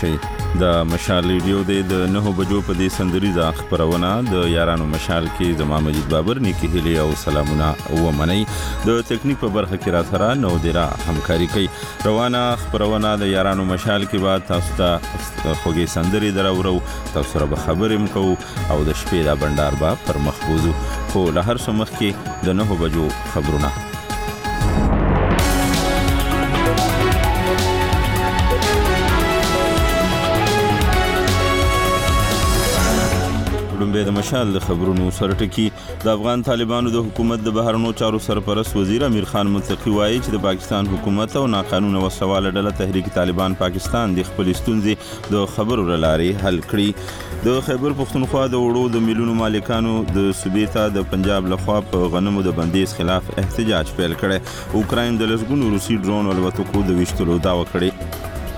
شئ. د مشال ریډیو د 9 بجو په دې سندریزه خبرونه د یارانو مشال کې زما مجید بابر نیکی هلی او سلامونه ومنئ. د تکنیک په برخه کې را سره نو دیرا همکاري کوي. روانه خبرونه د یارانو مشال کې بعد تاسو ته خوږی سندري دراورو، تاسو سره به خبرې مکو او د شپې دا بندر با پر مخبوزو. خو له هر څه مخکې د 9 بجو خبرونه. د مشال د خبرونو سره ټکی. د افغان طالبانو د حکومت د بهرنیو چارو سرپرست وزیر امیر خان متقی وایي چې د پاکستان حکومت او ناقانونه وسواله ډله تحریک طالبان پاکستان د خپل ستونزې د خبرو لارې حل کړي. د خیبر پختونخوا د وړو د میلیونو مالکانو د صوبې ته د پنجاب لخوا په غنمو د بندیز خلاف احتجاج پیل کړي. اوکراین د لسګونو روسي ډرون الوتکو د ویشتلو دعوه کړې.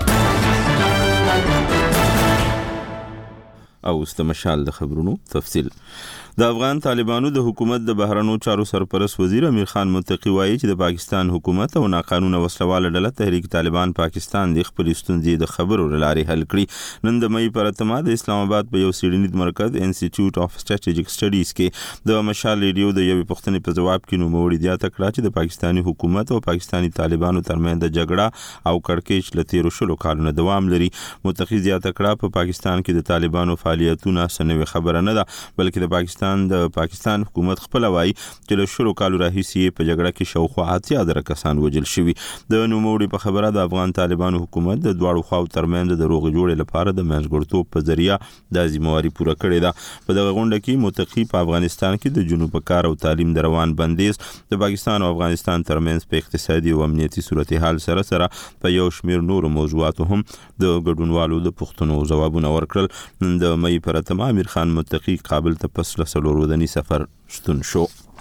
او است مشال د خبرونو تفصیل. د افغان طالبانو د حکومت د بهرنیو چارو سرپرست وزیر امیر خان متقی وایي چې د پاکستان حکومت او ناقانونه وسلواله ډله تحریک طالبان پاکستان د خپل ستونزې د خبرو لارې حل کړي. نن د مې پر اتمه د اسلام آباد په یو سیډنیز مرکز انسټیټیوټ اف سټریټیجیک سټډیز کې د مشال ریډیو د یوې پوښتنې په جواب کې نوموړي زیاته کړه چې د پاکستاني حکومت او پاکستاني طالبانو ترمنځ د جګړه او کړکېچ له تیرو شلو کالونو دوام لري. متقی زیاته کړه په پاکستان کې د طالبانو فعالیتونه سنوي خبره نه ده، بلکې د پاکستان حکومت خپل وایي چې له شلو کالو راهیسې په جګړه کې شاوخوا 80 کسان وژل شوي. د نوموړي په خبره د افغان طالبانو حکومت د دواړو خواو ترمنځ د روغې جوړې لپاره د منځګړتوب په ذریعہ د ذمہواري پوره کړې ده. په دغه غونډه کې متقی په افغانستان کې د جنوب کار او تعلیم د روان بندیز د پاکستان او افغانستان ترمنځ په اقتصادي او امنیتي صورتحال سره په یو شمیر نور موضوعاتو هم د ګډونوالو د پوښتنو ځوابونه ورکړل. د مې پر اتمه امیر خان متقی کابل ته پس ورودنی سفر شتون شو.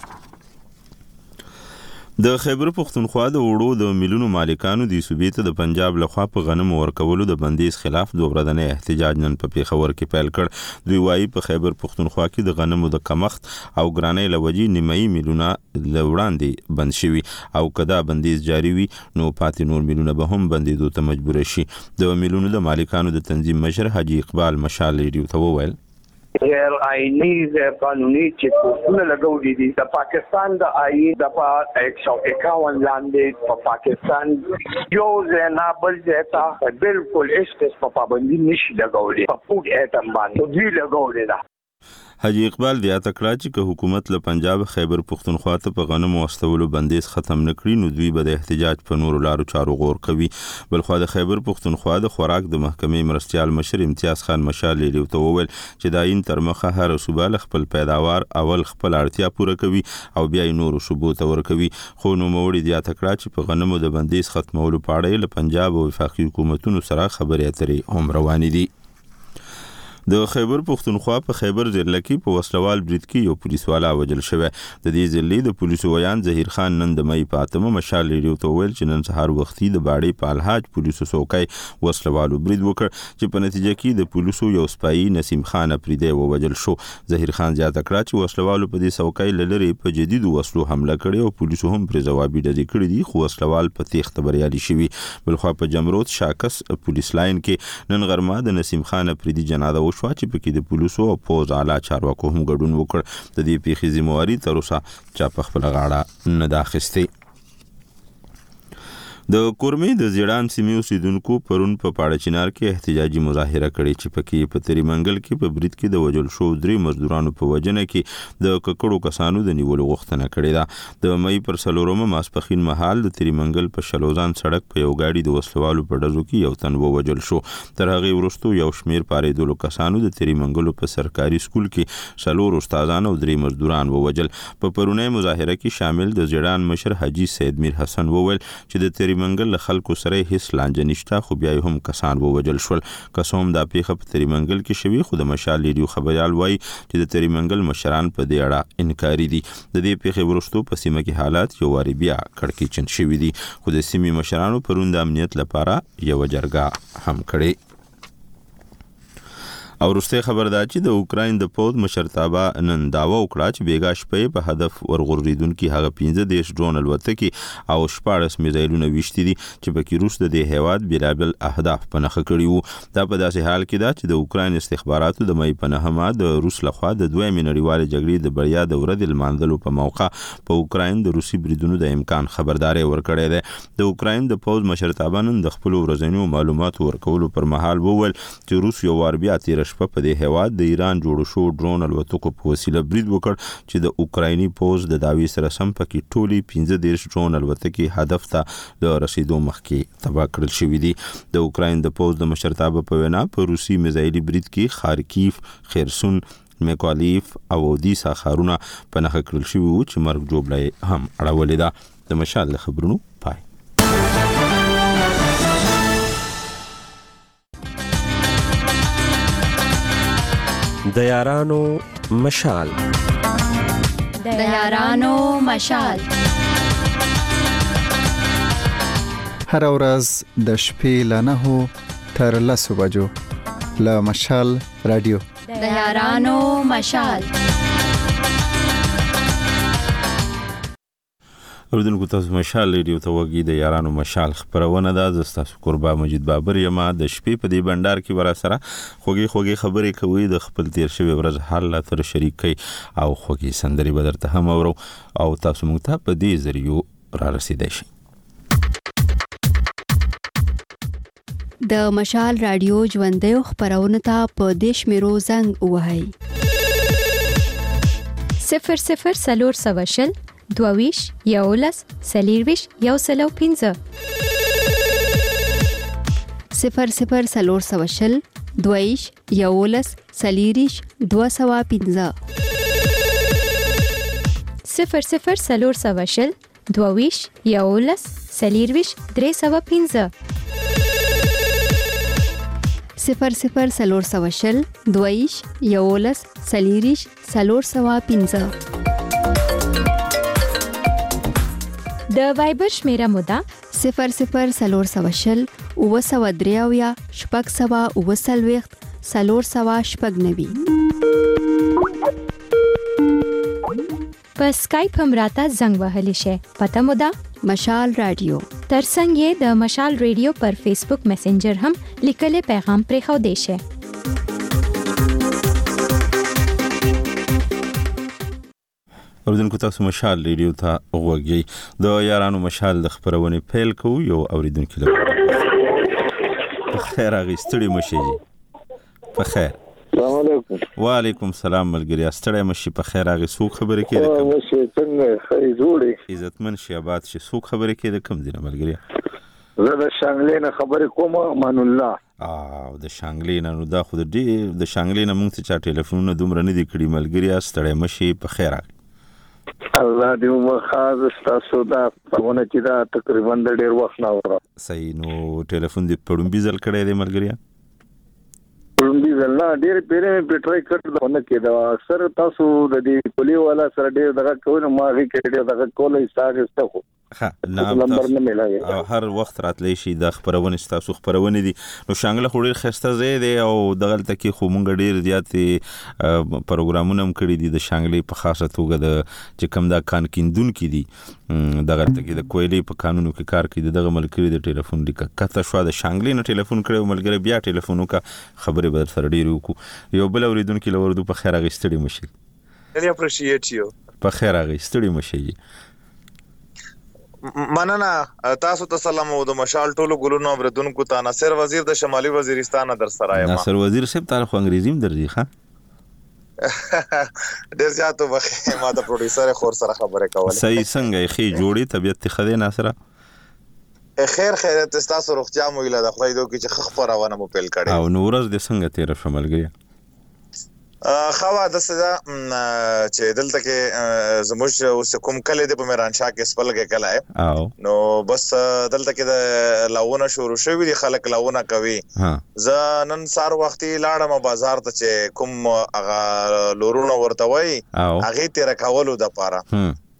د خیبر پختونخوا د وړو د میلیونو مالکانو د صوبې ته د پنجاب لخوا په غنمو ورکولو د بندیز خلاف دوه ورځنی احتجاج نن په پیښور کې پیل کړ. دوی وایي په خیبر پختونخوا کې د غنمو د کمښت او ګرانۍ له وجې نیمایي میلیونه له وړاندې بند شوي او کدا بندیز جاری وي نو پاتې نور میلیونه به هم بندیدو ته مجبور شي. د میلیونو د مالکانو د تنظیم مشر حاجی اقبال مشال ریډیو ته وویل غیر آئینی غیر قانونی چې پوسټونه لګولې دي د پاکستان د آئین د 151 لاندې په پاکستان یو ځنا بل ځای بالکل هیڅ په پابندي نشي لګولې په فود ایټم باندې دوی لګولې ده. حاجی اقبال بیا تکړه چې که حکومت له پنجاب خیبر پختونخوا ته په غنمو واستولو بندیز ختم نکړي نو دوی به د احتجاج په نورو لارو چارو غور کوي. بلخو د خیبر پختونخوا د خوراک د محکمې مرستیال مشر امتیاز خان مشال ریډیو ته وویل چې د عین تر مخه هر صوبه له خپل پیداوار اول خپل اړتیا پوره کوي او بیا یې نورو صوبو ته ورکوي. خو نوموړي بیا تکړه چې په غنمو د بندیز ختمولو په اړه له پنجاب او وفاقي حکومتونو سره خبرې اترې هم روانې دي. د خیبر پختونخوا په خیبر ضلع کې په وسلوال برید کې یو پولیس والا وژل شوی. د دې ضلع د پولیسو ویان ظهیر خان نن د مې په اتمه مشال ریډیو ته ویل چې نن سهار وختي د باړې په الحاج پولیسو څوکۍ وسلوالو برید وکړ چې په نتیجه کې د پولیسو یو سپایي نسیم خان پریدی ووژل شو. ظهیر خان زیاته کړه چې وسلوالو په دې څوکۍ لری په جديدو وسلو حمله کړې او پولیسو هم پر جوابي ډزې کړې دي خو وسلوال په تیښته بریالي شوي. بلخو په جمرود شاکس پولیس لاین کې نن غرمه د نسیم خان پریدی جنازه وشوه چې پکې د پولیسو او پوز اعلی چارواکو هم ګډون وکړ. د دې پیښې ذمہواري تر اوسه چا په خپل غاړه نه ده اخیستې. د کورمې د زیړان سیمې اوسیدونکو پرون په پاړه چنار کې احتجاجي مظاهره کړې چې پکې په تریمنګل کې په برید کې د وژل شو 3 مزدورانو په وجنه کې د ککړو کسانو د نیولو غوښتنه کړې ده. د مې پر سلورمه ماسپخین مهال د تریمنګل په شلوزان سړک په یو گاډي د وسلوالو په ډزو کې یو تن وژل شو. تر هغه وروسته یو شمیر پاریدلو کسانو د تریمنګل په سرکاري سکول کې 4 استادان او 3 مزدوران وژل. په پرونی مظاهره کې شامل د زیړان مشر حاجی سید میر حسن وویل چې د تریمنګل خلکو سره هیڅ لانجه نشته خو بیا هم کسان ووژل شول. قسم دا پیښه په تریمنګل کې شوی خو د مشال ریډیو خبريال وایي چې د تریمنګل مشران په دې اړه انکاري دي. د دې پیښې وروسته په سیمه کې حالات یو واری بیا کړکېچن شوي دي خو د سیمې مشرانو پرون د امنیت لپاره یو جرګه هم کړې. او وروسته خبر ده چې د اوکراین د پوز مشرتابه نن داوا وکړه چې بیګا شپې په هدف ورغورځیدونکي هغه 15 ډرون الوتکي او 14 میزایلونه وشتي دي چې پکې روس د دې هیواد بلابل اهداف په نخښه کړي وو. دا په داسې حال کې ده چې د اوکراین استخباراتو د مې په نهمه د روس لخوا د دویمې نړیوالې جګړې د بریا د ورځې لمانځلو په موقع په اوکراین د روسي بریدونو د امکان خبرداري ورکړې ده. د اوکراین د پوز مشرتابه نن د خپل ورځنیو معلوماتو ورکولو پر مهال وویل چې روس یو وار بیا تیر شپه په دې هیواد د ایران جوړ شو ډرون الوتکو په وسیله برید وکړ چې د اوکرایني پوز د داوی سره سم پکې ټولي 15 ډرون الوتکي هدف ته د رسیدو مخکې تباه کړل شوې دي. د اوکراین د پوز د مشرتابه په وینا په روسي میزایلي برید کې خارکیف، خیرسون، میکالیف او اودیسا ښارونه په نښه کړل شوي وو چې مرګ جوړه هم اړولې ده. د مشال خبرونو پای. د یارانو مشال. د یارانو مشال. هر ورځ د شپې له 9 تر 10 بجو له مشال رادیو. د یارانو مشال. اوردونکو تاسو مشال ریډیو ته وګورئ. د یارانو مشال خبرونه ده. زستاسو قربا مجید بابر یم. د شپې په دې بندر کې ورا سره خوږی خبرې کوي د خپل تیر شوی ورځ حال تر شریکي او خوږی سندري بدرته هم اورو او تاسو موږ ته په دې ذریعو را رسیدئ شئ. د مشال رادیو ژوندۍ خبرونه ته په دیش میرو زنګ وهاي 00 22 یولس سلیرویش یو سلو 15 00 22 یولس سلیریش 215 00 22 یولس سلیرویش 315 00 22 یولس سلیریش 315 د وایبر شمیره موده 00 اوسودریاویا شپږ سوا اوسلويخت 390 په سکایپ هم راته زنګ وهلی شي. پته موده مشال رادیو. ترڅنګ یې د مشال رادیو پر فیسبوک میسنجر هم لیکل پیغام پرې خو دی شي. اوردونکو تاسو مشال ریډیو ته وګورئ. د یارانو مشال د خبرونه پیل کوو. یو اوریدونکو له په خیر اغستړي مشي. په خیر. السلام علیکم. وعلیکم السلام ملګری. استړی مشي. په خیر اغه سو خبرې کېده. مشي څنګه خې جوړي عزتمن شي آباد شي. سو خبرې کېده کم دي ملګری. زه د شانګلې نه خبرې کوم. امان الله. او د شانګلې نه نو دا خو د شانګلې نه مونږ ته ټلیفونونه دومره نه دي کړی ملګری. استړی مشي. په خیر اغه الله دې مخاز تاسو دا پرونه چې دا تقریبا د ډیر وخت نه وره. صحیح. نو ټلیفون دې پړم بيزل کړی دی ملګری. پړم بيزل نه ډیر پیره په ټرای کړل نه کېدا. اکثر تاسو د دې پولی والا سره ډیر دغه کوي. ما هی کېډه دغه کولای ساګسته خو نمبر نه ملایي. هر وخت راتلی شي د خبرونه تاسو خبرونه دي. نو شانګله خوري خسته زی دی او دغه تکي خو مونږ ډیر زیاتې پروګرامونه هم کړی دي د شانګلې په خاصه توګه د چې کوم دا کان کیندون کې دي دغه تکي د کویلې په قانونو کې کار کوي. دغه ملګری د ټلیفون لیکه کته شو د شانګلې نه ټلیفون کړو ملګری بیا ټلیفون وکړه خبرې بدر سره ډیر وکړو. یو بل اوریدونکو لوردو په خیر اغستړي مشي. really appreciate you. په خیر اغستړي مشي. مننه. تاسو ته سلام او د مشال ټولو ګلونو اوریدونکو ته. ناصر وزیر د شمالي وزیرستان در سره یم. ناصر وزیر صاحب تعالی انګریزیم درځي ښه. ډیر زیاتو وخت ما د پروډوسر خور سره خبرې کوله. صحیح. څنګه خې جوړي طبيعت خدای ناصر. خیر تاسو روغتیا مو اله د خدای دوی چې خبرونه مو پیل کړي. او نورز د څنګه تیر شمالګي. خوا د سزا چې دلته کې زموږ اوس کوم کله د پمرانشاه کې سپلګه کله او نو بس دلته کې د لاونه شروع شوی دي. خلک لاونه کوي. ز نن سار وختي لاړم بازار ته چې کوم هغه لورونه ورته وای هغه تیر کولو د پاره.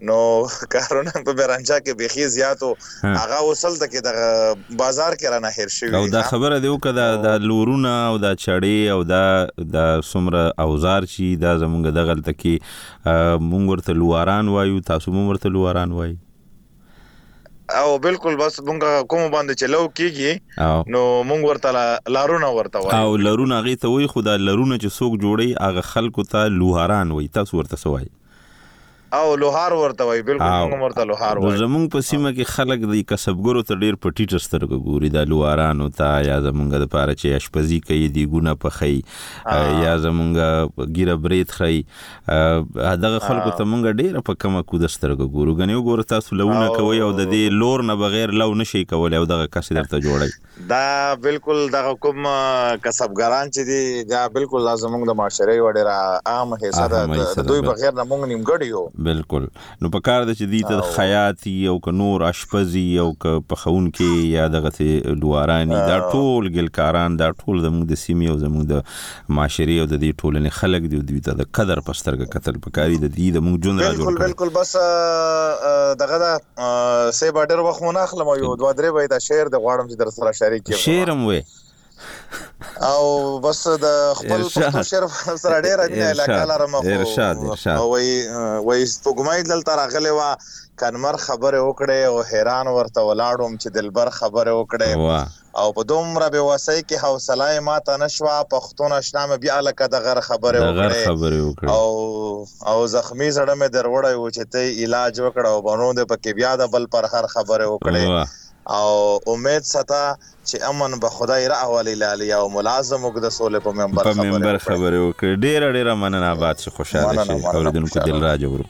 نو کارونه په برانچا کې بيخي زیاتو هغه وصل ته کې د بازار کې رانه هیر شوی. او دا خبره دی وکړه د لورونه او د چړې او د سمره اوزار چې دا زمونږ د غلطه کې مونږ ورته لواران وایو، تاسو مونږ ورته لواران وایي. او بالکل بس مونږ کوم باندې چلو کیږي نو مونږ ورته لارونه ورته وایو. او لارونه هغه ته وایي، خو دا لارونه چې څوک جوړي هغه خلکو ته لوهاران وایي، تاسو ورته څه وایي؟ او لوهار ورته وایي. بالکل موږ ورته لوهار وایو. زمونږ په سیمه کې خلک د کسبګرو ته ډیر په ټیټه سترګه ګوري، د لوهارانو ته یا زمونږ د پاره چې اشپزي کوي دیګونه پخی یا زمونږ ګیره برید خوري، دغه خلکو ته مونږ ډیره په کمه کوده سترګه ګورو. ګنې وګوره تاسو لونه کوي او د دې لور نه بغیر لو نشي کولی او دغه کس درته جوړي. دا بالکل دغه کوم کسبګران چې دي دا بالکل زمونږ د معاشرې وړه عام حصہ ده، دوی بغیر نه مونږ نیمګړي یو. بالکل. نو په کار د چې دی ته خیاطي او که نور اشپزي او که پخون کې یا دغه لوارانی، دا ټول ګلکاران، دا ټول زموږ د سیمې او زموږ د معاشرې او د دې ټولنې خلک دي، دوی ته د قدر په سترګه کتل پکاري، د دې د موږ ژوند را جوړ کړي. بالکل بس دغه دا سه باډر وخت مونږ اخلم یو 2-3 وای دا شعر د غواړم چې در سره شریک کړم. شعرم وې او بس د خپل پښتو شعر سره ډېر د علاقه لرم. ارشاد وای سپوږمۍ دلته راغلی وا کنمر خبره وکړې او حیران ورته ولاړم چې دلبر خبره وکړې او په دومره بې وسۍ کې حوصله ما ته نشوه پښتون اشنا مې بیا لکه د غر خبره وکړې او زخمی زړه مې در وړی و چې ته علاج وکړه او بنو دې پکې بیا د بل پر هر خبره وکړې او امید ستا چې امن به خدای راولي لالي او ملازم وګ د سولې په منبر خبره وکړه. ډېر مننه، آباد شي، خوشاله شي، اوریدونکو دل راج ورو.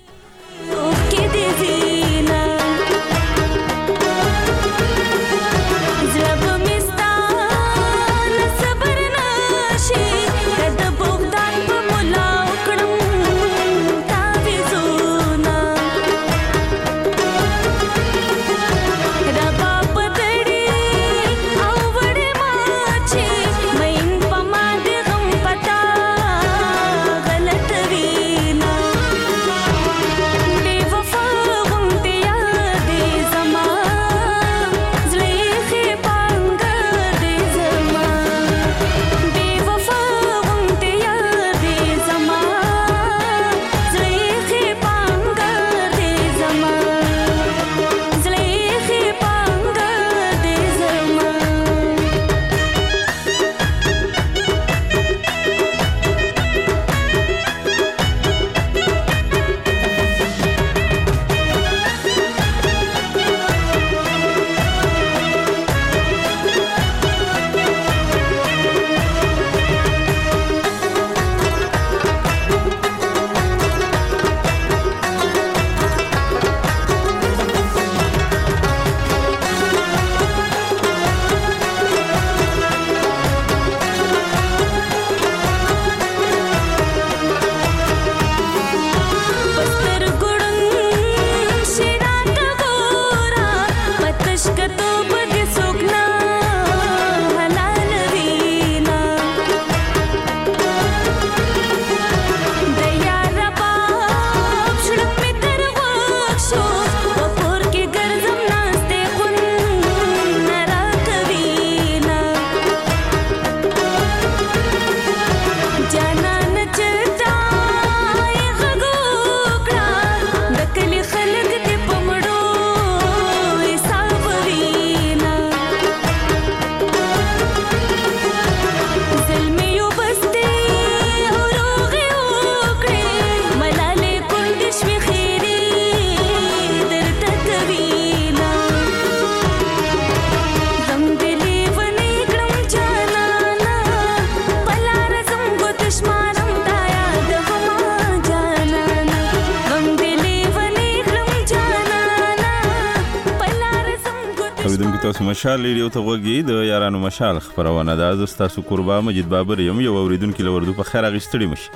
تاسو مشال ریډیو ته وګورئ، د یارانو مشال خبرونه ده. زه تاسو قربا مجید بابر یم، یو اوریدونکو لوردو په خیر اغستړي مشي.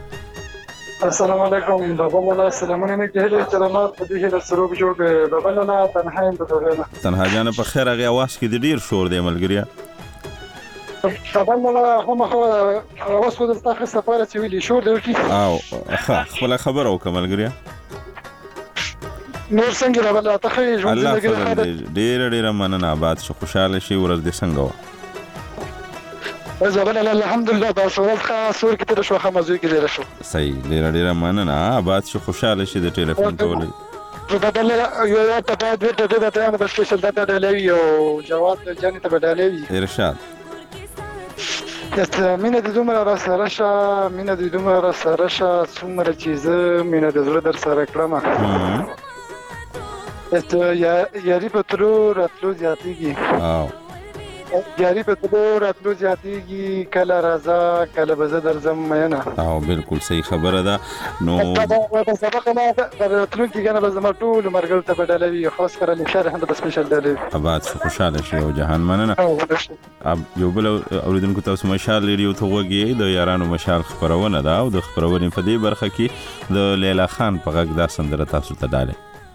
السلام علیکم بابا مولا، سلامونه مې کېږي چې ما په دې د سروب جوړ بابا نه تنها یم په توګه تنها جان په خیر هغه आवाज کې د ډیر شور دی ملګریا. بابا مولا هم خو आवाज کو د تاخ سفاره چې ویلي شور دی کی او خپل خبر او کملګریا نور څنګه راغله ته ژوند الله زندګي فضل ډېر مننه آباد شو خوشاله شي ورځ دې څنګه و زبل الحمدلله دا سوال خاصور کې تر شو خمازوي کې لري شو صحیح ډېر مننه آباد شو خوشاله شي د ټلیفون کولې بدل یو ته په دې ته د ته د سپیشل ډاټا ډالوي او جواب جاني ته بدلوي ارشاد مینه د دومره را سره شه څومره چې زه مینه د زړه در سره کړم یاري په تلو راتلو زیاتېږي کله راځه کله به زه درځم مینه او بالکل صحیح خبره ده نو سبق نه راتلونکي کنه به زما ټول مرګل ته بدلوي خاص کر نشر هم د سپیشل ډالوي آباد شو خوشاله شي او جهان مننه یو بل اوریدونکو تاسو مشال ریډیو ته وګورئ د یارانو مشال خبرونه ده او د خبرونې په دې برخه کې د لیلا خان په غږ دا سندره تاسو ته ډاله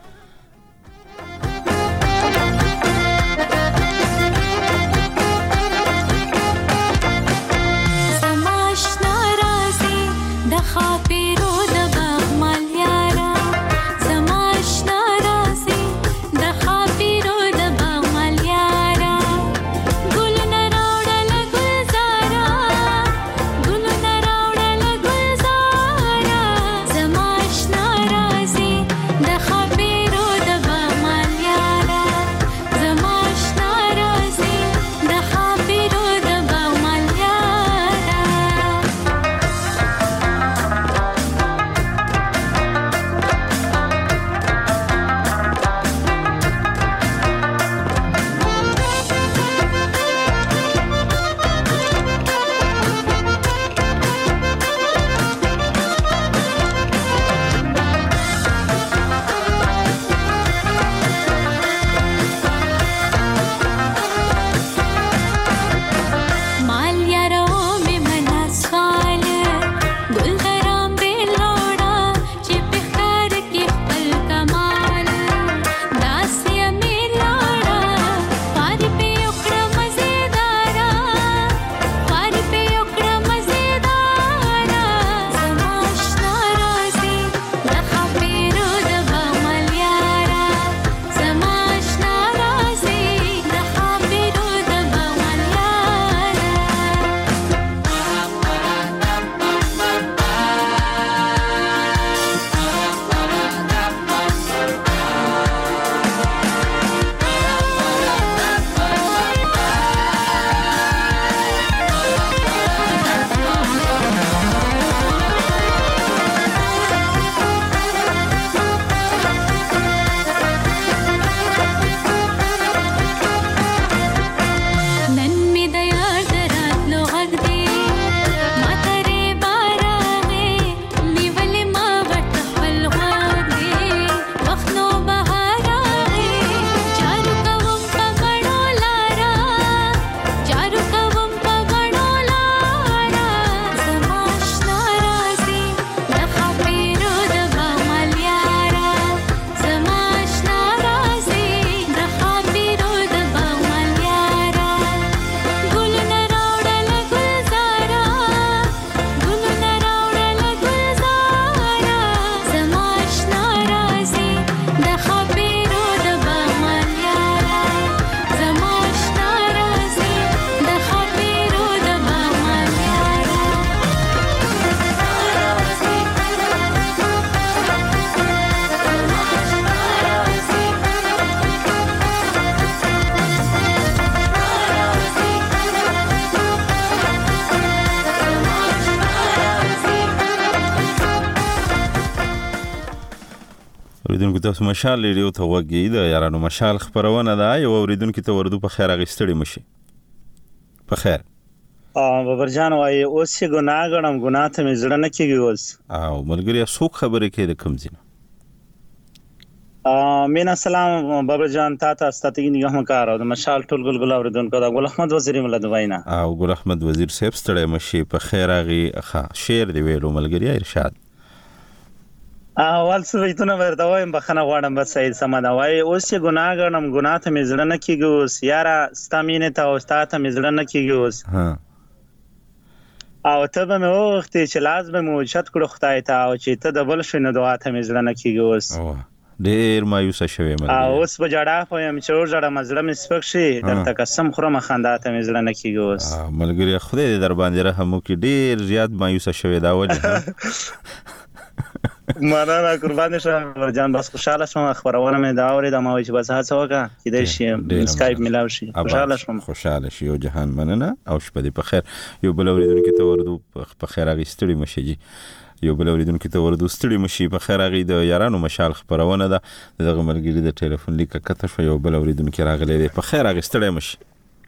اوریدونکو تاسو مشال ریډیو ته وګورئ د یارانو مشال خبرونه ده یو اوریدونکو ته وردو په خیر اغستړي مشي په خیر بابر جان وای اوس چې ګناه غنم ګناه ته مې زړه نه کیږي اوس او ملګری څوک خبرې کوي د کم ځینه مینا سلام بابر جان تاسو ستاسو نگاه مکار او د مشال ټول ګلګل اوریدونکو دا ګل احمد وزیر ملد وینا او ګل احمد وزیر صاحب ستړی مشي په خیر اغي شعر دی ویلو ملګری ارشاد اول څه وایته ورته وایم بخنه غواړم بس صحیح سمه وای اوس چې ګناه غنم ګناه ته مې زړه نه کیږي اوس یاره ستامینه ته او ستاته مې زړه نه کیږي اوس او ته به مې وختي چې لازم مو چت کړو خدای ته او چې ته د بل شنو دعا ته مې زړه نه کیږي اوس ډېر مایوسه شوې ملګری اوس په جړه خو يم چې ورځړه مزړه مې سپک شي درته قسم خورم خندا ته مې زړه نه کېږي اوس ملګری خدای دې در باندې رحم وکړي ډېر زیات مایوسه شوې دا ولې مننه قربان شم ورجان بس خوشاله شوم خبرونه مې دا اورېده ما چې بس هڅه وکړه کېدای شي سکایپ ملاو شي خوشاله شي او جهان مننه او شپه دې په خیر یو بل اوریدونکو ته وردو په خیر هغه ستړي مشي یو بل اوریدونکو ته وردو ستړي مشي په خیر هغه د یارانو مشال خبرونه ده دغه ملګری د ټلیفون لیک کته شو یو بل اوریدونکو راغلی دی په خیر هغه ستړي مشي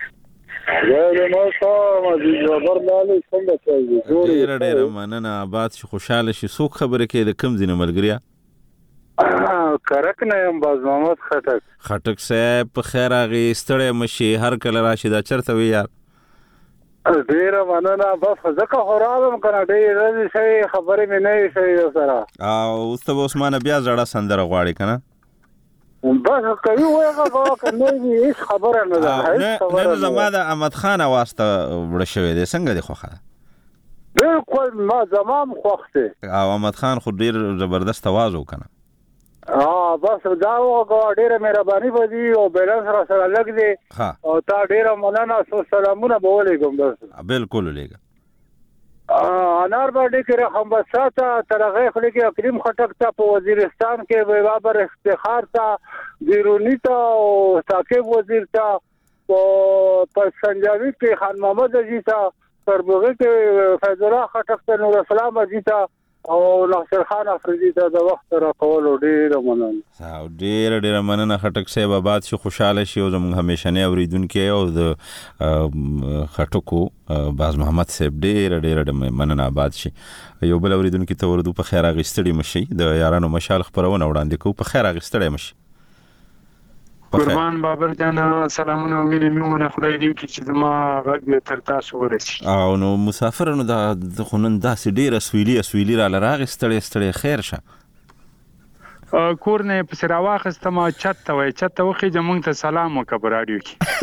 ډېر مننه آباد شي خوشاله شي څوک خبره کوي د کوم ځای نه ملګریا کرک نه یم باز محمد خټک صاحب په خیر هغه ستړی مشي هر کله راشي دا چرته وي یار ډېر مننه بس ځکه خورالم کنه ډېر شي خبرې مې نه شي سره او استاد عثمان بیا زړه سندره غواړي کنه بس کوي وایغه کنه هیڅ خبره نه ده نه زما د احمد خان واسطه وړ شوې ده څنګه دی خوخه بالکل ما زمام خوخته او احمد خان خو ډیر زبردست आवाज وکنه بس دا وګه ډیره مهرباني وځي او بیلانس را سره لګ دی او تا ډیره مننه سلامونه به ولېګم بس بالکل ولېګم انار باندې کې رقم بساته ترغه خلک کریم خټک ته په وزیرستان کې بابر افتخار ته بیرونی ته او ثاقب وزیر ته په سنجاوي کې خان محمد اجي ته تربوغه کې فیض الله خټک ته نور اسلام اجي ته او ناصر خان افریدي ته د وخت را کول ډیر مننه او ډیر مننه خټک صاحب آباد شي خوشاله شي او زموږ همیشنه اوریدونکو او د خټکو باز محمد صاحب ډیر مننه آباد شي یو بل اوریدونکو ته وردو په خیر اغستړي مشي د یارانو مشال خبرونه وړاندې کو په خیر اغستړي مشي قربان بابر جان سلامونه مې میونه خدای دې چې زما غږ تر تاسو ورسي او نو مسافرانو د خونن داسې ډیر اسویلی را لراغ ستړي خیر شه کور نه په سره واخسته ما چته وخی زمونږ ته سلام وکړه په رادیو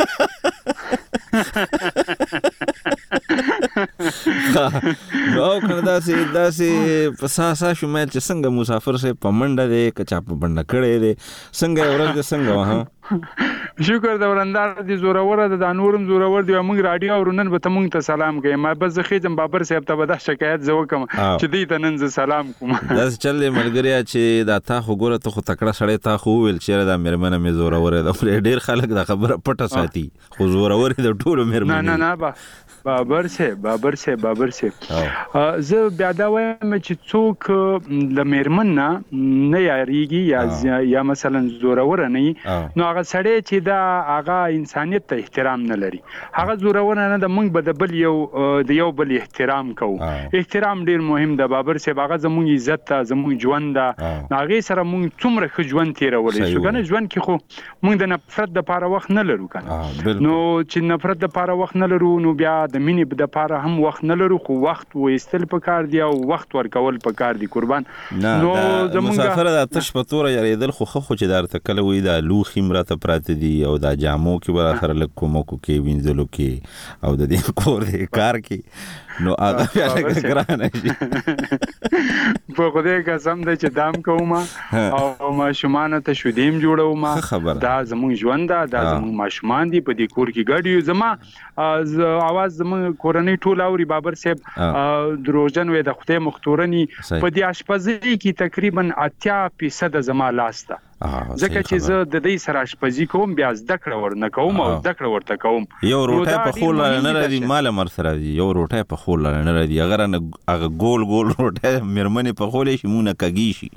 نو کنه داسې په ساسا شومه چې څنګه مسافر سه په منډه دی کچا په بنډه کړي دی څنګه ورځ څنګه وها شکر د ورندار دي زورور د انورم زورور دی موږ رادیو ورنن به مونږ ته سلام کوي ما بس خېجم بابر صاحب ته به د شکایت زو کوم چې دې ته نن سلام کوم داس چلې ملګریا چې دا تا خو ګوره ته خو تکړه سړی تا خو ویل چې دا مېرمنه مې زورور ده ډېر خلک دا خبره پټه ساتي خو زورور د ټولو مېرمنه نه بابر صاحب زه بیا دا وایم چې څوک د مېرمن نه یاریږي یا مثلا زورور نه نو هغه سړی چې دا هغه انسانیت ته احترام نه لري هغه زورور نه د موږ به د یو بل احترام کوو احترام ډیر مهم ده بابر صاحب هغه زموږ عزت ته زموږ ژوند ده هغه سره موږ څومره ښه ژوند تیرولای شو کنه ژوند کې خو موږ د نفرت د پاره وخت نه لرو کنه نو چې نفرت د پاره وخت نه لرو نو بیا د مینې د پاره هم وخت نه لرو خو وخت وېستل پکار دی او وخت ورکول پکار دی قربان نو زموږ مسافر د تش په تور یریدل خو چې درته کله وې دا لوخي مرته پراته دي او دا جامو کې بل اخر لکومو کې وینځلو کې او د دې کور دې کار کې نو هغه بیا لکه ګرانه شي په خدای قسم دې چې دام کوم او ماشومان ته شودیم جوړوم دا زموږ ژوند دا زموږ ماشومان دي په دې کور کې ګډیو زما اواز زموږ کورنۍ ټول اوري بابر صاحب دروژن وې د خدای مختورنی په دې اشپزي کې تقریبا 80% زما لاسته ځکه چې زه د دې سره اشپزي کوم بیا زده کړه ورنه کوم او زده کړه ورته کوم یو روټه په خول نه راځي مال مر سره یو روټه په خول نه راځي اگر هغه ګول روټه مېرمنې په خولې شي مونږه کګی شي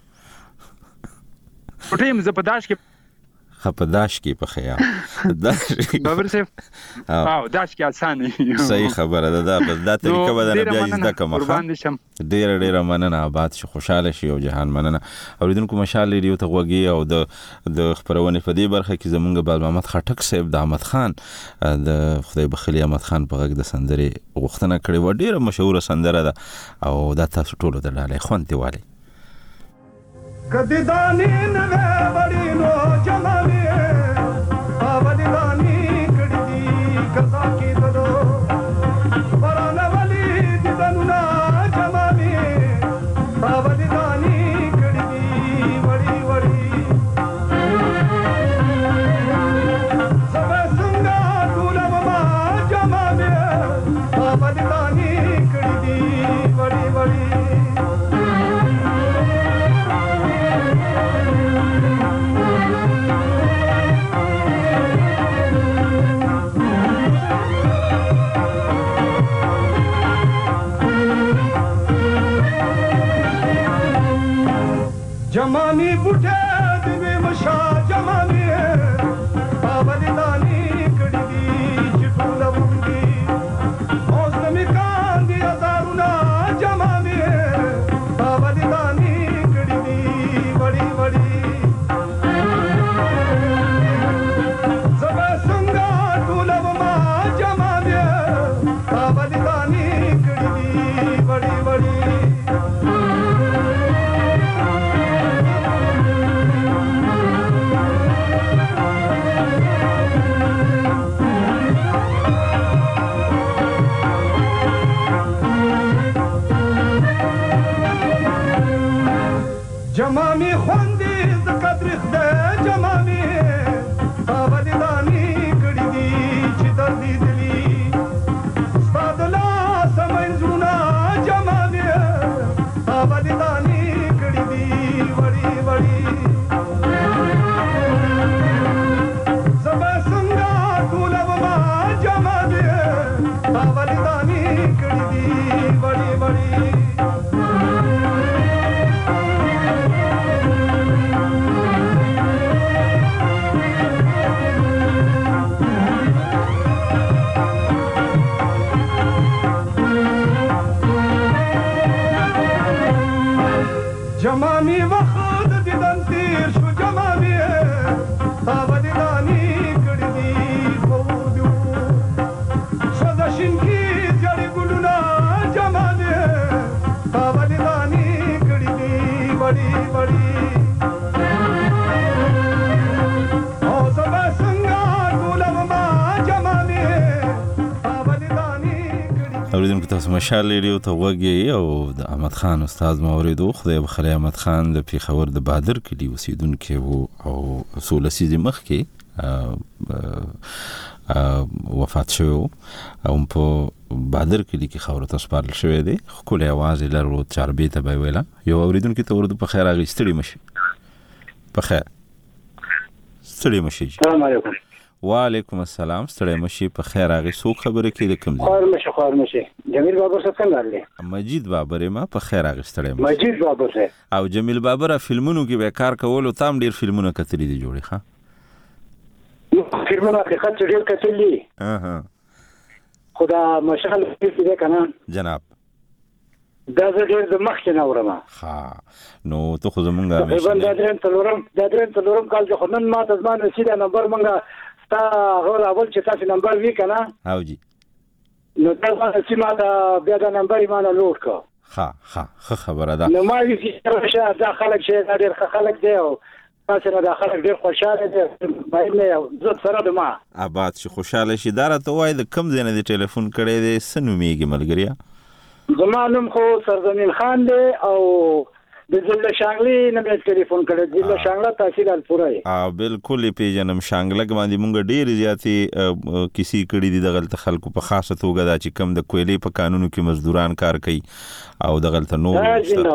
روټه مزه په داش کې خپداش کې په خیال بابر صاحب او داش کې اسانه صحیح خبره ده بس دا طریقه بدل بیا زده کوم ډیر مننه آباد شي خوشاله شي او جهان مننه اوریدونکو مشال ریډیو ته وګي او د خبرونه په دې برخه کې زمونږ باز محمد خټک صاحب د احمد خان د خدای بخلی احمد خان په غږ د سندري غوښتنه کړې و ډیره مشهور سندره ده او دا تاسو ټول ته لاله خوانتي والی کدی دانی نه وړي نو جمالي باور دانی کړي کتا کې ددو ورانه ولي دنو نا جمالي باور دانی کړي وړي जमानी बुठे दिवे मशा जमानी पावली दानी कड़ी चिटूल बुंदी मौसमी कांदी अदारुना जमानी पावली दानी कड़ी बड़ी बड़ी सब संगा टूलब मा जमानी पावली दानी कड़ी बड़ी बड़ी जमामी خوندی ز قدر خدای جمامی باولی دانی کړي دي چې دردي دلی سپادلا سمین زونا جمامی باولی دانی کړي دي وړي وړي زما څنګه ټولو ما جمامی باولی دانی کړي دي وړي وړي जमानी वखत दिदन तीर शु जमानी पावली दानी कड़ी दी खौदू सदशिन की जड़ी गुलुना जमानी पावली दानी कड़ी दी बड़ी बड़ी ओ सब संगा गुलब मा जमानी पावली दानी اوریدونکو تاسو مشال ریډیو ته وګورئ او د احمد خان استاد موریدو خدای بخیر احمد خان د پیښور د بادر کلی اوسیدونکو وو او 16 سیزه مخ کې وفات شو او په بادر کلی کې خبره تاسو پارل شوې ده خو له आवाज لرو چاربې ته به ویلا یو اوریدونکو ته ورته په خیر اغستړي مشي په خیر ستړي مشي السلام علیکم وعلیکم السلام ستړي مشي په خیر اغه سو خبره کې د کوم خور مشه جمیل بابر څه څنګه لري مجید بابر ما په خیر اغه ستړي مجید بابر او جمیل بابر فلمونو کې به کار کولو تام ډیر فلمونه کتلې دي جوړي ښا فلمونه کې خاطر ډیر کتلې خدا مشغل دې کنه جناب دا ډېر د مخ نه اورم ها نو ته خو زمونږه دا درن تلورم کال چې خنن ما ته ځمان رسیدا نمبر مونږه تا غوړ اول چې تاسو نمبر وی کنه او جی نو دا چې ما دا بیا دا نمبر یې مانه لوټ کو ها خبره ده نو ما وی چې دا خلک چې ډېر خلک دی او تاسو نه دا خلک ډېر خوشاله دي باندې زه سره د ما آباد شي خوشاله شي دار ته وای د کم ځای نه دی ټلیفون کړی دی سنومیږي ملګریا زما نوم خو سرزمین خان دی او د ضلع شانګلی نه مې ټلیفون کړی ضلع شانګله تحصیل الپورای بالکل پیژنم شانګلګ باندې مونږ ډېر زیاتې کسی کړي دي د غلط خلکو په خاصه توګه دا چې کم د کویلې په قانونو کې مزدوران کار کوي او د غلط نو نو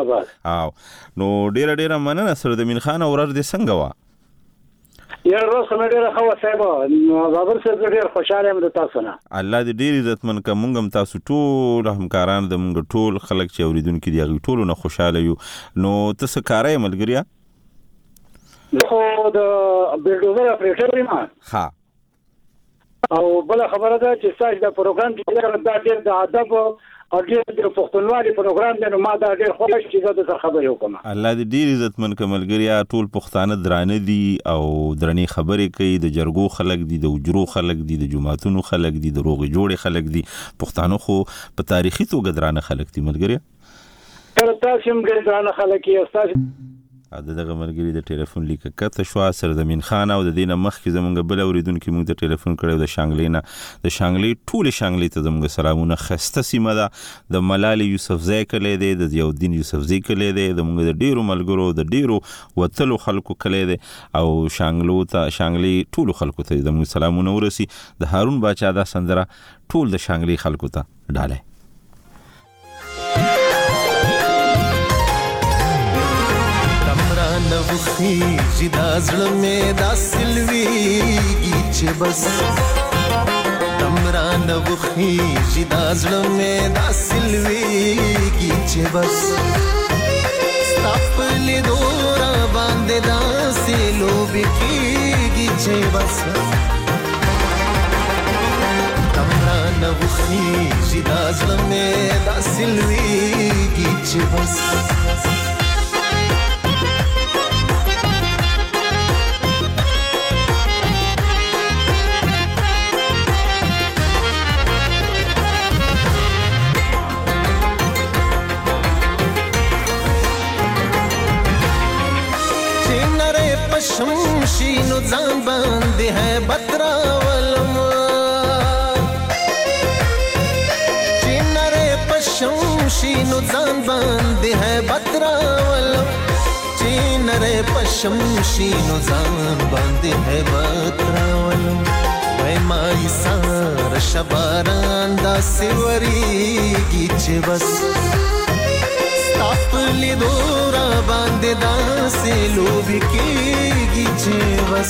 ډېر مننه سرزمین خان اورر دې څنګه وا یا روز نه ډېر خو صاحب بابر صاحب ډېر خوشاله یم د تاسو نه الله دې ډېر عزتمن ک مونږ هم تاسو ټول همکاران د مونږ ټول خلک چې اوریدونکو دي هغه ټول نه خوشاله یو نو تاسو کارای ملګریا خو د بلډوزر اپریټر یم ها او بل خبره ده چې ساج د پروګرام کې دا ډېر د ادب او ډېر د پښتونولي پروګرام دی نو ما دا ډېر خوښ چې زه د خبرې وکم الله دې ډېر عزتمن کملګریا ټول پښتانه درانه دي او درنې خبرې کوي د جرګو خلک دي د وجرو خلک دي د جماعتونو خلک دي د روغې جوړې خلک دي پښتانه خو په تاریخي توګه درانه خلک دي ملګریا تر تاسو هم ډېر درانه خلک یې تاسو دغه ملګری د ټلیفون لیک کته شو سرزمین خان او د دینه مخ کې زمونږ بل اوریدونکو موږ ته ټلیفون کړو د شانګلینا د شانګلی ټول شانګلی ته زموږ سلامونه خسته سیمه ده د ملال یوسفزی کلی دی د ضیاءالدین یوسفزی کلی دی د موږ د ډیرو ملګرو د ډیرو وتلو خلکو کلی دی او شانګلی ټول خلکو ته زموږ سلامونه ورسي د هارون باچا دا سندره ټول د شانګلی خلکو ته ډاله خیږي دا زړه مې دا سلويږي چې بس دمران وخیږي دا زړه مې دا سلويږي چې بس ستاپلې دورا بس تمرا نوخیږي دا زړه مې داسې لویږي چې بس شمشي نو ځان باندې ہے بتراولم چینره پشمشي نو ځان باندې ہے بتراولم چینره پشمشي نو ځان باندې ہے بتراولم وای مای سار شباران دا سیوریږي چې بس تاپلی دورا باندې داسې لوبې کېږي چې بس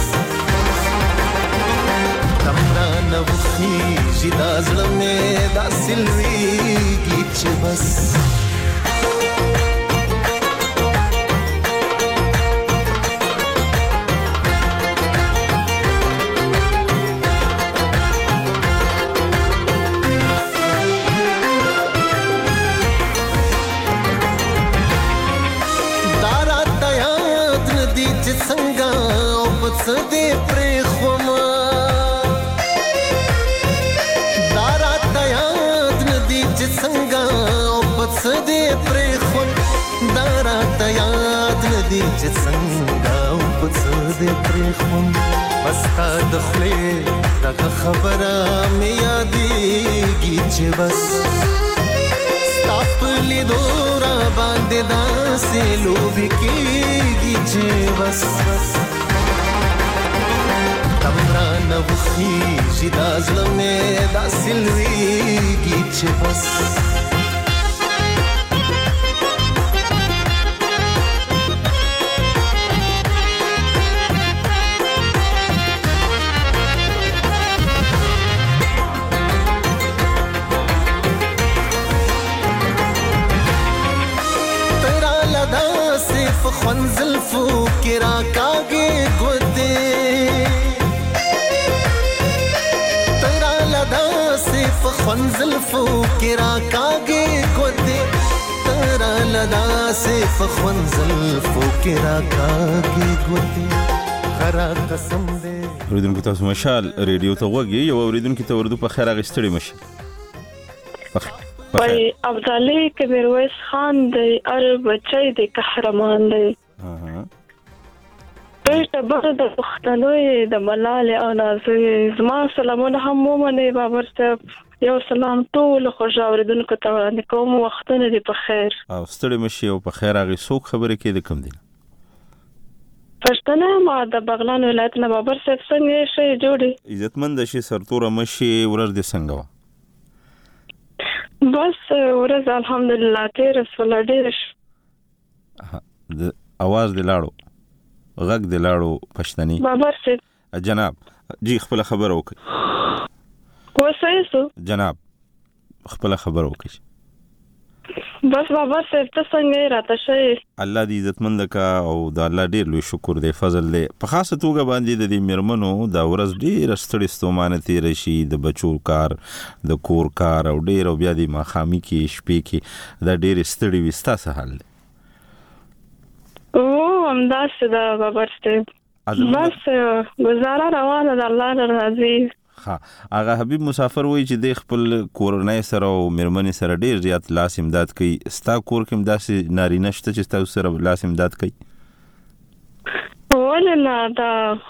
تمرا نوخیږي دا زړه مې داسې لویږي چې بس دې پرې خوما دارات یاد ندی چې څنګه او پڅ دې پرې خو دارات یاد ندی چې څنګه او پڅ دې پرې خو پستا د خلې دغه خبره مې یادېږي چې بس تاپلی دورا باندې داسې لوبې کېږي چې بس تمرا نوخیږي دا زړه مې داسې لویږي چې بس ترا لدا صرف خنزلفو کې راکاږي ګوتې خنزلفو کرا کاږي ګوتې ترا لدا صرف خنزلفو کرا کاږي ګوتې خرا قسم دې اوریدونکو تاسو مشال ریډیو ته وګورئ یو اوریدونکو ته ورته په خیر غستړي مشي وای ابدالي کبیر ویس خان دی ار بچی دی قهرمان دی پېټه بر د پښتنوي د ملال او نازوي زما سلامونه هم ومني بابر صاحب یو سلام ټول خوږ اوریدونکو ته وړاندې کوم وختونه دې په خیر او ستړي مشي او په خیر هغه څوک خبرې کې د کم دي پښتنه ما د بغلان ولایت نه بابر صاحب څنګه شي جوړي عزتمند شي سرتوره مشي ورځ دې څنګه بس ورځ الحمدلله تیر سول ډیر د आवाज دې لاړو غږ دې لاړو پښتني بابر صاحب جناب جی خپل خبر وکړئ وسایسو جناب خپل خبر وکړئ بس بابا صاحب ته څنګه راته شي الله دې عزتمند کا او د الله ډیر لوی شکر دې فضل دې په خاصه توګه باندې د دې مرمنو د ورځ ډیر ستړي ستومانه تیر شي د بچو کار د کور کار او ډیر او بیا دې ماخامي کې شپې کې دا ډیر ستړي وستا سهال او همداسې دا بابا صاحب بس گزاره روانه د الله راضي ها هغه حبیب مسافر وای چې د خپل کورنۍ سره او مرمنې سره ډیر زیات لاس امداد کوي ستا کور کې امداسي نارینه شته چې تاسو سره لاس امداد کوي ولنا دا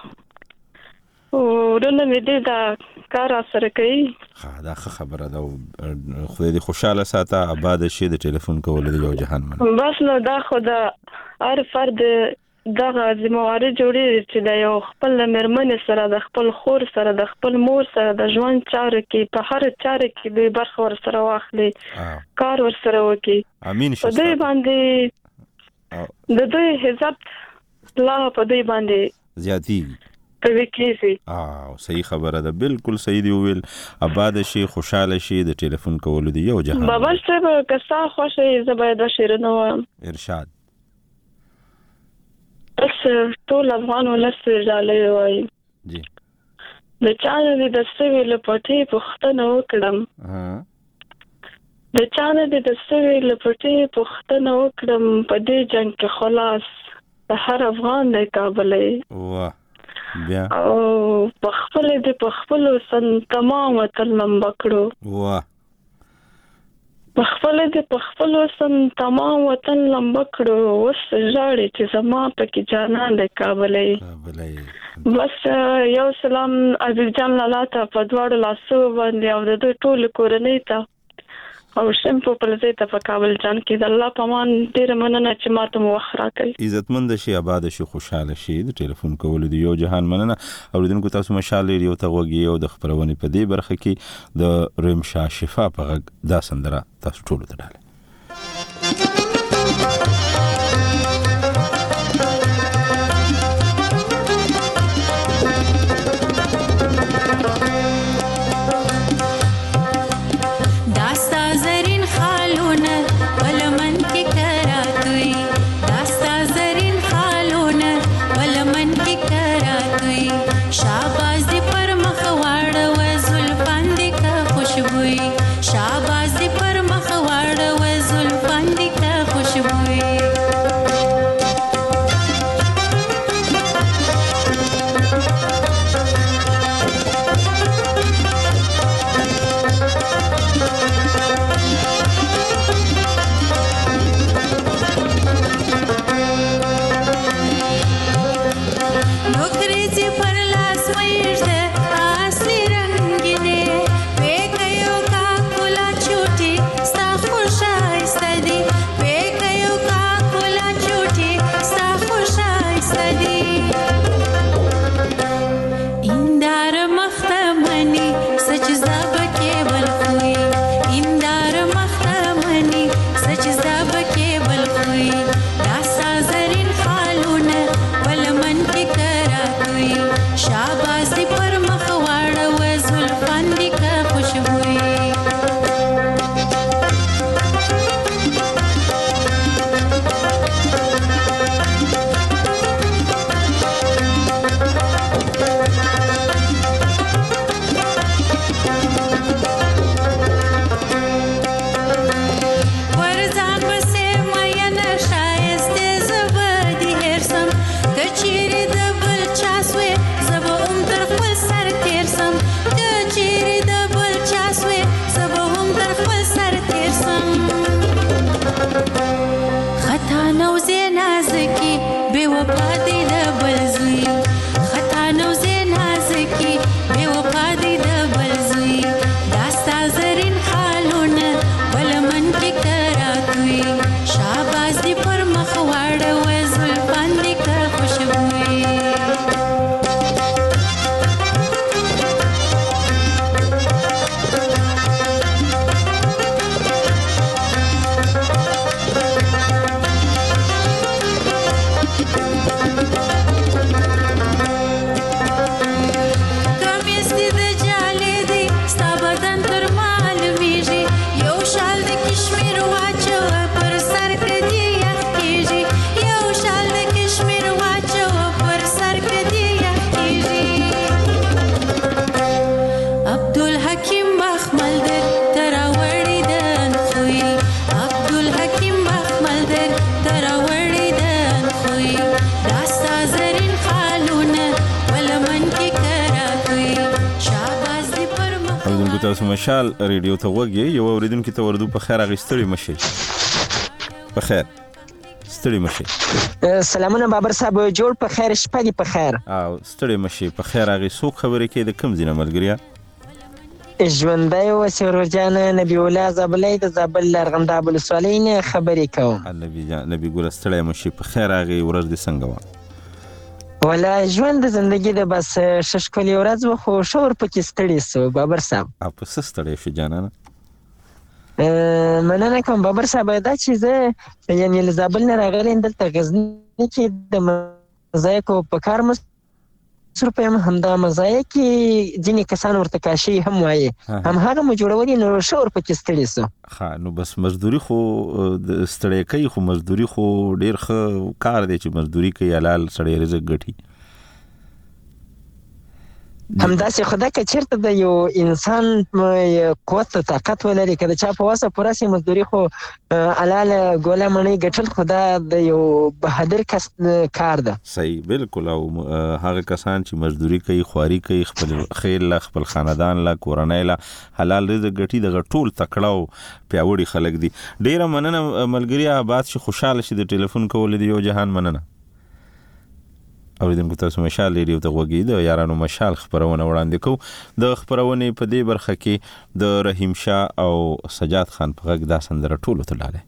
ورنه مې دې دا کار سره کوي ها دا خبره ده خو دې خوشاله ساته آباد شي د ټلیفون کول دی یو جهان من بس نو دا خدا هر فرد دغه ذمہواری جوړي چې د یو خپل مرمن سره د خپل خور سره د خپل مور سره د ژوند چارې کې په هر چارې کې به برخه ور سره واخلي کار ور سره وکي امين په دې باندې د دې حساب لا په دې باندې زیاتی په وکیسي صحیح خبره ده بالکل صحیح دی ویل آباد شي خوشاله شي د ټلیفون کول دی یو جهان بابا صاحب کسا خوشي زباید شیرنه ارشاد بس ټول افغان ولس ډالې وای جی د چانه د دستوي لپټې پښتنه وکړم د چانه د دستوي لپټې پښتنه وکړم په دې جنگ کې خلاص د هر افغان د کابلې واه بیا او پخپل د پخپل سن تمام وطن لمبکړو واه پخپل د پخپل سن تمام وطن لمبکړو وس ژړې چې زما پکې جانان د کابلې بس یو سلام عزیز جان لالا ته په دواړو لاسو باندې او د ټول کورنۍ ته او شمپو په لزې ته په کابل جان کې د الله پامان ډېر مننه چې ماته مو وخت راکړی عزتمند شي آباد شي خوشاله شي د ټلیفون کول دی یو جهان مننه اوریدونکو تاسو مشال ریډیو ته وګورئ او د خبرونه په دې برخه کې د رمشا شفا په غږ دا سندره تاسو ټول ته ډاله تاسو مشال ریډیو ته وګورئ یو اوریدونکو ته وردو په خیر اغستړي مشي په خیر ستړي مشي سلامونه بابر صاحب جوړ په خیر شپه دی په خیر او ستړي مشي په خیر اغي سو خبرې کې د کم زینه ملګریا ژوندۍ و سرورجان نبی الله زبلې د زبل لرغنداب الصالحین خبرې کوم نبی ګور ستړي مشي په خیر اغي ورځ دي څنګه و ولا ژوند زندگی د بس ششکلی ورځ خو شور پکې ستړي سو بابر صاحب په ستړي شو جانانه مننه کوم بابر صاحب دا چې زه یعنی لزابل نه راغلی دلته غزنی کې د مزایکو په کار مصروف یم همدا مزایکي ځینې کسان ورته کاشي هم وایي هم هغه مو جوړولي نو شور پکې ستړي سو ها نو بس مزدوري خو ستړی کوي خو مزدوري خو ډیر ښه کار دی چې مزدوري کوي حلال سړی رزق ګټي همداسې خدای که چیرته د یو انسان قوت طاقت ولري که د چا په وسه پوره سي مزدوري خو حلاله ګوله مڼۍ ګټل خو دا د یو بهادر کس کار ده. صحیح بالکل. او هغه کسان چې مزدوري کوي خواري کوي خپل خیر لا خپل خاندان لا کورنۍ لا حلال رزق ګټي دغه ټول تکړه او پیاوړي خلک دي. ډیره مننه ملګری آباد شي خوشاله شي د ټلیفون کول دی یو جهان مننه. اوریدونکو تاسو مشال ریډیو ته غوږی د یارانو مشال خبرونه وړاندې کوو. د خبرونې په دې برخه کې د رحیم شاه او سجاد خان په غږ دا سندره ټولو ته لاله.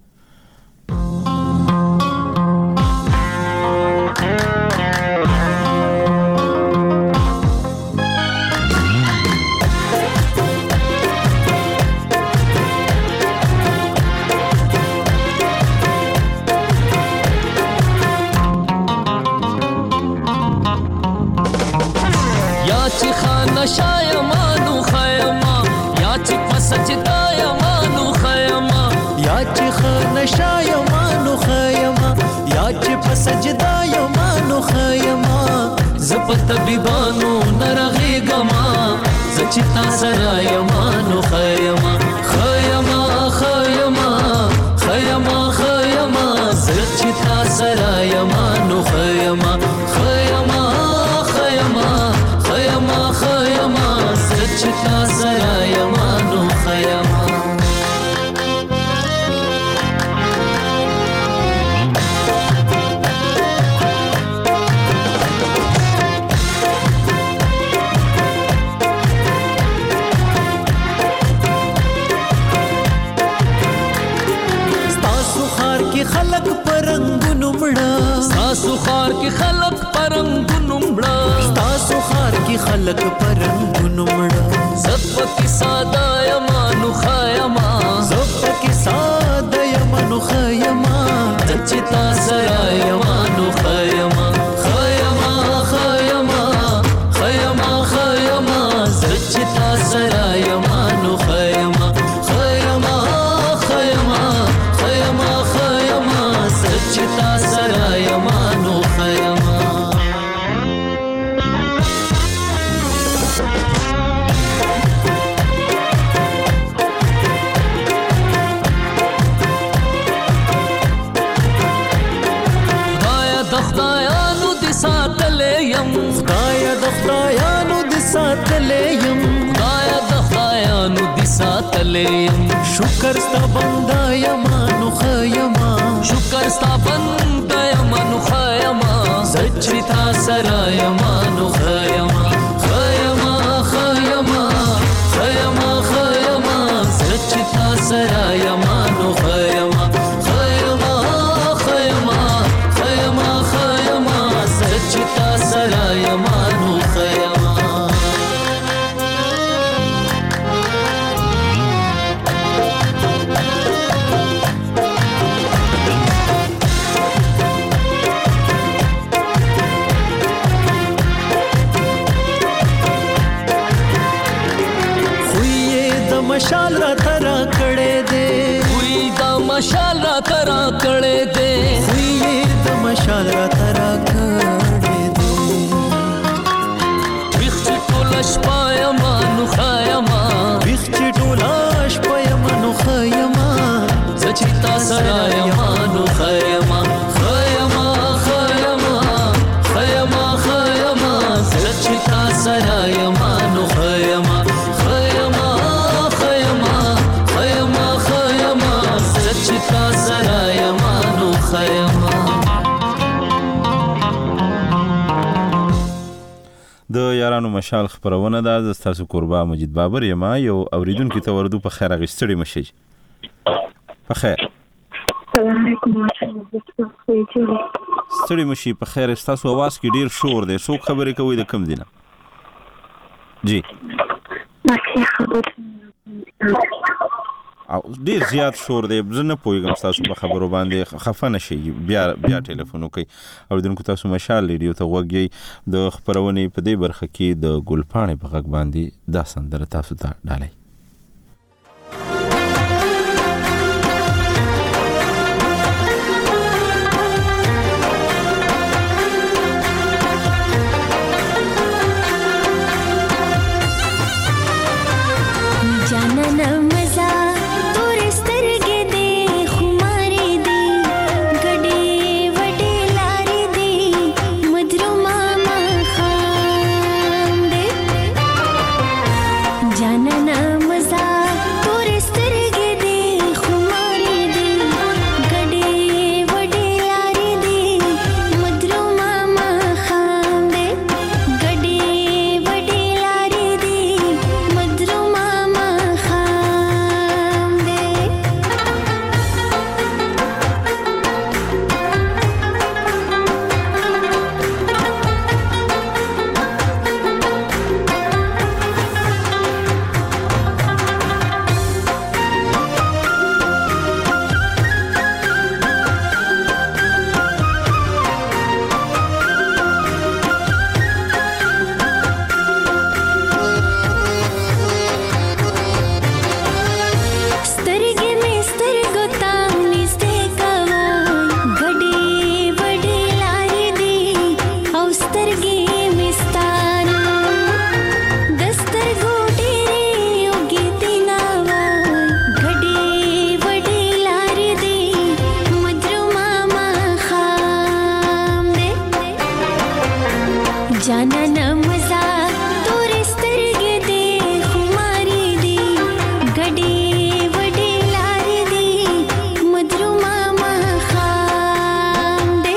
شایمانو خیما یا چې پسجدا یمانو خیما یا چې خانه شایمانو خیما یا چې پسجدا یمانو خیما زپت بیبانو نرغی گما زچتا سرا یمانو خیما خیما خیما خیما خیما زچتا سرا یمانو خیما خیما خیما خیما خیما سچتا سرا یمانو خیما ستاسو خار کې خلق پرنګونو مړه ستاسو خار کې خلق پرنګونو مړه ستاسو خار کې خلق پرنګونو مړه زپ کې ساده یمانو خیما زپ کې ساده یمانو خیما چتا سرا یمانو خیما خیما خیما خیما خیما چتا سرا یمانو خیما خیما خیما خیما خیما چتا سرا یمانو خیما شکر ستا بندا یمانو خیما شکر ستا بندا یمانو خیما سچتا سرا یمانو خیما خیما خیما خیما خیما سچتا سرا یمانو خیما خیما خیما خیما خیما سچتا سرا یمانو خیما مشال را ترا کړه دے وی دا مشال را ترا کړه دے وی دا مشال را ترا کړه دے ویخ ټولاش پایم نو خیما ویخ ټولاش پایم نو خیما زچتا سرا یمانو خیما خیما خیما خیما خیما زچتا سرا یمانو خیما چتا سرا یمانو خیما. د یارانو مشال خبرونه ده. ز تاسو قربا مجید بابر یم. یو اوریدونکو ته وردو په خیر غستړي مشي په خیر. السلام علیکم ستړي مشي په خیر. تاسو आवाज کې ډیر شور دی. څوک خبرې کوي د کم دینه؟ جی او ډیر زیات شور دی. زه نه پوهیږم تاسو په خبرو باندې خفه نشئ. بیا ټلیفون وکړئ. اوریدونکو تاسو مشال ریډیو ته غوږی. د خبرونې په دې برخه کې د ګلپاڼې په غږ باندې دا سندره تاسو ته ډالئ. جانانا مزا تور سترګې دې خماري دي ګډې وډې لارې دي مدرو ماما خام دې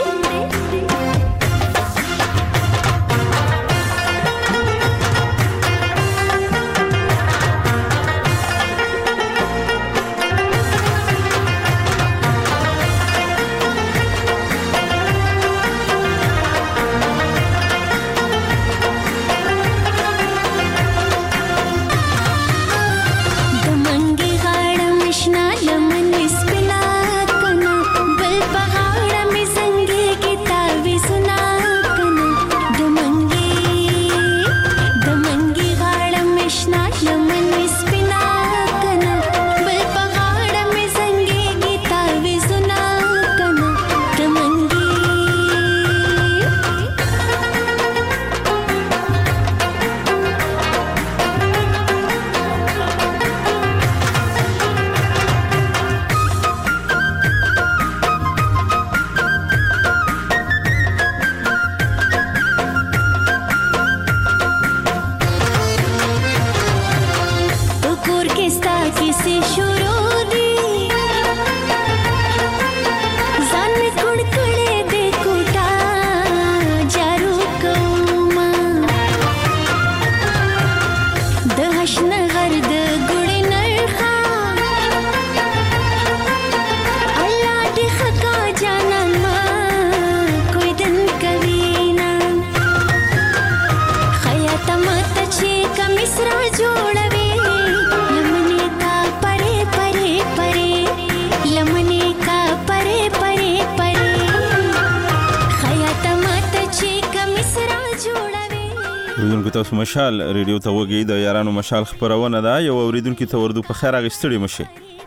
تاسو مشال ریډیو ته وګورئ د یارانو مشال خبرونه ده یو اوریدونکو ته وردو په خیر اغستړي مشه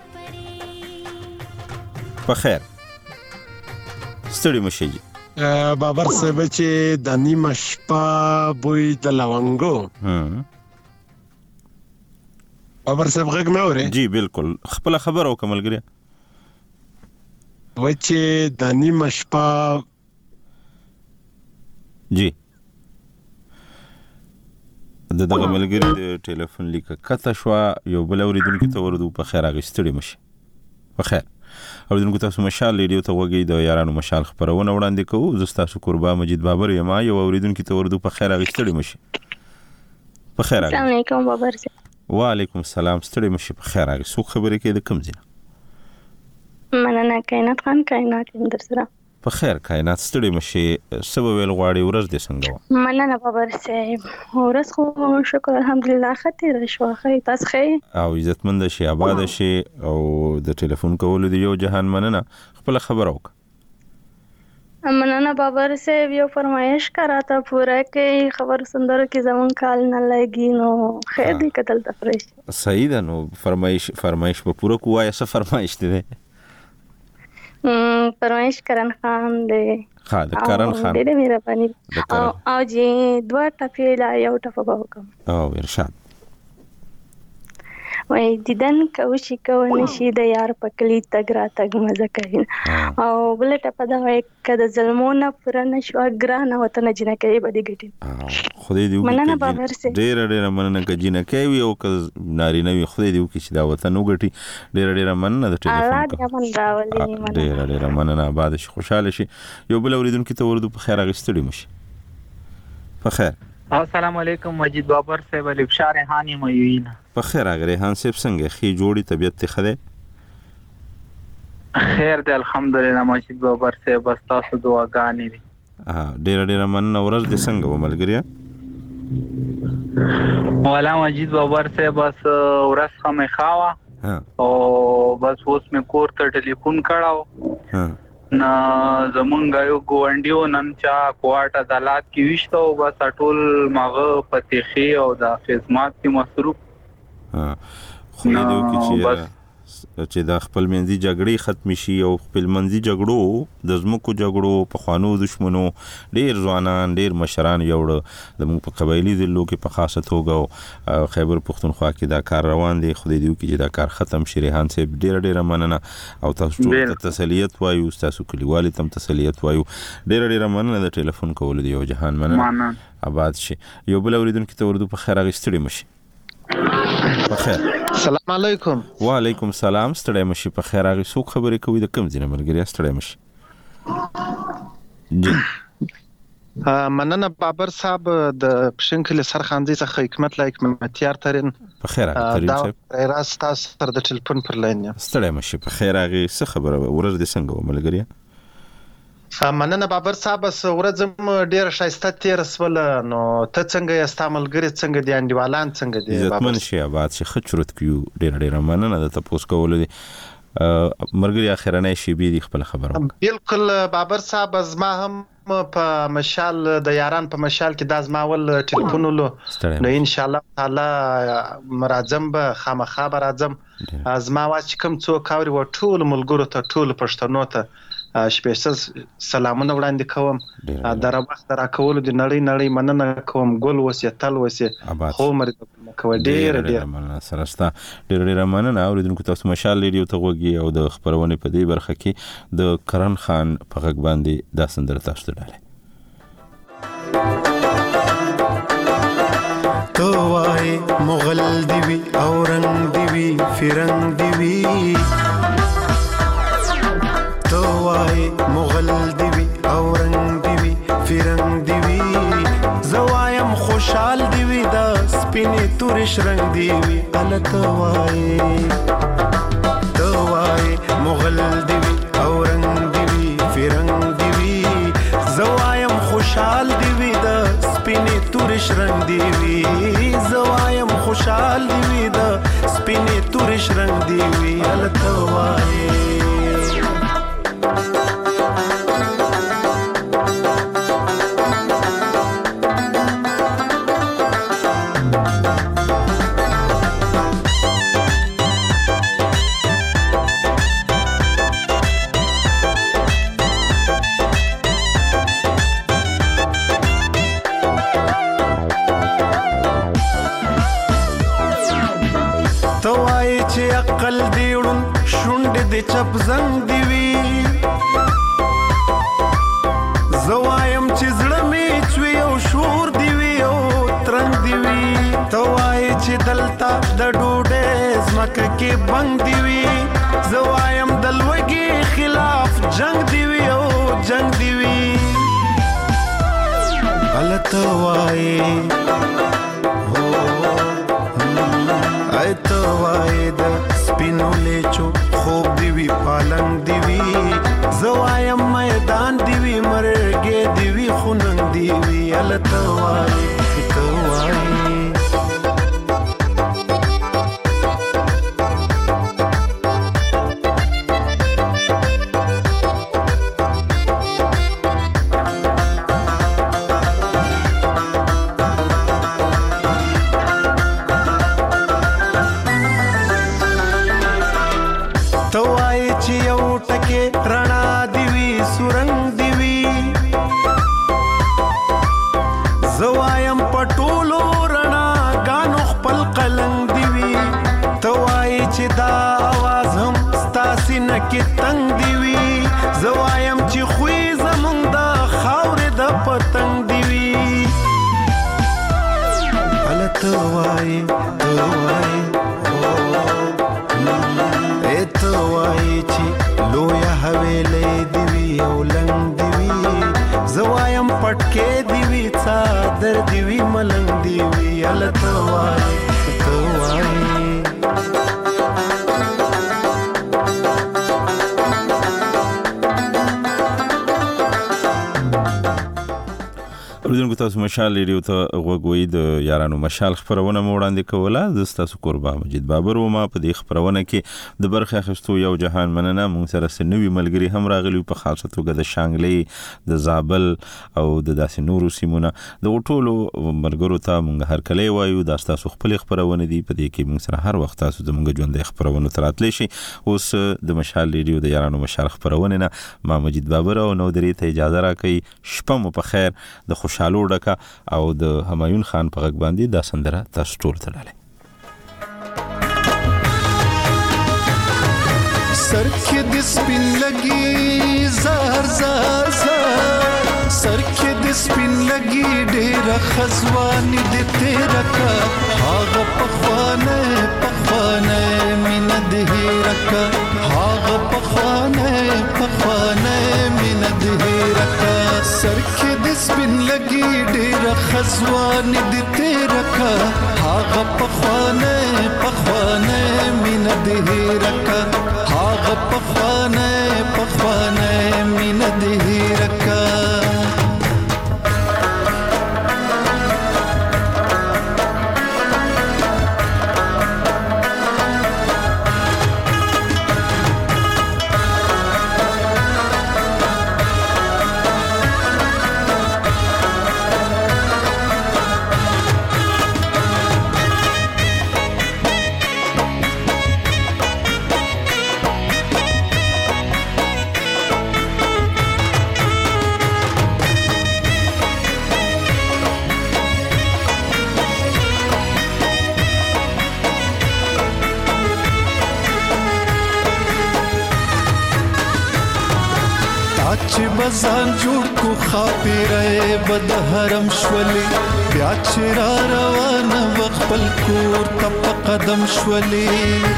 په خیر ستړي مشه جی بابر صاحب چې د نیمه شپه بوی د لونګو بابر صاحب غږ مې اوري جی بالکل خپل خبر او کملګری و چې د نیمه شپه جی دغه ملګری د ټلیفون لیک کته شو یو بل اوریدونکو ته وردو په خیر اغستړي مشه په خیر اوریدونکو تاسو مشال ریډیو ته وګورئ د یارانو مشال خبرونه وړاندې کوو زستا شو قربا مجید بابر یم یو اوریدونکو ته وردو په خیر اغستړي مشه په خیر السلام علیکم بابر وعلیکم السلام ستړي مشه په خیر اغه سو خبرې کې د کم زینه مننه کائنات خان کائنات اندر سره په خیر کائنات ستړي مشه سبب ویل غواړي ورځ دې څنګه مننه بابر صاحب ورځ خو شکر الحمدلله خطر شو خیر تاسو خیر او عزتمند شي آباد شي او د ټلیفون کولو دی یو جهان مننه خپل خبر اوک مننه بابر صاحب یو فرمایش کراته پورا کې خبر سندرو کې زمون کال نه لګي نو خیر دې کتل تفریش صحیح ده نو فرمایش په پورا کوه څه فرمایش دی فرمایش کرن خان دی ها د کرن خان ډېر مهرباني او جی دوه ټپې لا یو ټپه وکم او ارشاد وای دیدن کوشي کوي شي د یار پکلی تګ را تګ مزه کوي او بل ټپه دا وای کده ظلمونه پرنه شو ګرانه وطن جنکې بده ګټي خدای دې مننه بابر سي ډېر مننه ک جنکې وي او ک ناری نه وي خدای دې وکړي چې دا وطن وګټي ډېر مننه د ټلیفون الله دې من راولي ډېر مننه آباد شي خوشاله شي یو بل اوریدونکو ته وردو په خیر اغستړي مشي په خیر السلام علیکم مجید بابر صاحب الابشار هانی ميوینا په خیر اگره هان صاحب څنګه خي جوړي طبيعت ته خده خیر دی الحمدلله مجید بابر صاحب بس تاسو دعاګانې دي ډېر مننه ورځ دې څنګه وملګریا مولا مجید بابر صاحب بس ورځ خمه خاوه او بس اوس مې کور ته ټلیفون کړاو نا زمونږ یو ګوندیو نن چا کوارټ عدالت کې وشته او بس ټول ماغه پتیخي او د خدمات کې مصروف خو دې وکړي چې چې د خپل منځي جګړې ختم شي او خپل منځي جګړو د زمکو جګړو په خوانو دشمنو ډیر ځوانان ډیر مشران یوړ د موږ په قبایلی ضلعو کې په خاصه توګه خیبر پختونخوا کې دا کار روان دی. خدای دې وکړي چې دا کار ختم شي. ریحان صاحب ډیر مننه او تاسو ټول ته تسلیت وایو، تاسو کلیوالو ته تسلیت وایو. ډیر مننه د ټلیفون کول دی. یو جهان مننه آباد شي. یو بل اوریدونکو ته اردو په خیر اغستړي مشي. بخیر. السلام علیکم. وعلیکم السلام. ستړی مشي په خیر. هغه څوک خبرې کوي د کوم ځای نه ملګری؟ ستړی مشي. مننه بابر صاحب د پښنکل سرخانځي څخه حکمت لایک متیار ترين په خیر. دا راست تاسو تر د ټلیفون پر لاین یم. ستړی مشي په خیر. هغه څه خبره ورځ دې څنګه ملګری؟ مننه بابر صاحب. ورځم ډیر شایسته تیر سول. نو ته څنګه یې استعمالګری څنګه دي انډیوالان څنګه دي؟ عزتمن شي آباد شي. خچرت کیو ډیر مننه د تاسو کول دي مرګري اخرنه شي به خپل خبره. بالکل بابر صاحب. زما هم په مشال د یاران په مشال کې د ازماول ټلیفون ولو نو ان شاء الله تعالی مرادم به خامخا برادم ازما واچ کوم څوک اوري و ټول ملګرو ته ټول پښتنو ته سپیشل سلامونه وړاندې کوم. در وخت را کول د نړۍ مننه کوم. ګل وسه تل وسه خو مرید کوي. ډیر مننه سرستا. ډیر مننه. اوریدونکو تاسو مشال ریډیو ته وګورئ او د خبرونه په دې برخه کې د کرن خان په غږ باندې دا سندره تاسو ته ډاله. تو وای مغل دی وی اورنګ دی وی فرنګ دی وی. تو وای مغل دی وی اورنګ دی وی فرنګ دی وی. زوایم خوشحال دی وی دا سپینې تورش رنگ دی وی. الته وای تو وای مغل دی وی اورنګ دی وی فرنګ دی وی. زوایم خوشحال دی وی دا سپینې تورش رنگ دی وی. زوایم خوشحال دی وی دا سپینې تورش رنگ دی وی. الته وای عقل دیړون شونډ د چپ زنګ دی وی. زوایم چې زړه می چوي او شور دی وی او ترنګ دی وی. توای چې دلتا د ډوډۍ زمکه کې بنګ دی وی. زوایم دلوګي خلاف جنگ دی وی او جنگ دی وی. الته وای تو وای د سپینو لیچو خوب دی وی پالنګ دی وی. زوایم میدان دی وی مرګې دی وی خوننګ دی وی. الته وای تو وای کې تنگ دی وی. زوایم چې خوې زمونږ د خاورې د پتنګ دی وی. الته وای تو وای ته وای چې لویا حویلې دی وی او لنګ دی وی. زوایم پټکې دی وی څادر دی وی ملنګ دی وی. الته وای تو وای اوریدونکو تاسو مشال ریډیو ته غوږوي د یارانو مشال خبرونه مو وړاندې کوله. د تاسو قربا مجید بابر و ما په دې خبرونه کې د برخه اخیستو یو جهان مننه. مونږ سره سنوي ملګری هم راغلي په خاصه توګه د شانګلې د زابل او د داسې نورو سیمونه د ټولو ملګرو ته مونږ هر کله وایو دا تاسو خپل خبرونه دي په دې کې مونږ سره هر وخت تاسو د مونږ ژوند خبرونه تراتلی شي. اوس د مشال ریډیو د یارانو مشال خبرونه نه ما مجید بابر او نو درې ته اجازه راکړي. شپه مو په خیر. د خوشحالو ډکه او د همایون خان په غږ باندې دا سندره تاسو ټول ته ډاله. سر کې د سپین لګي زهر زهر زهر سر کې د سپین لګي ډېر خزوان دې تیرا کا هاغه پخوانه پخوانه مين دې رکا هاغه پخوانه پخوانه مين دې رکا سر کې د سپین لګي ډېر خزوان دې تیرا کا هاغه پخوانه پخوانه مين دې رکا هاغه پخوانه پخوانه مين دې رکا بزان جوړ کو خاطره بد حرم شولي بیا چې را روان وخپل کور تپ قدم شولي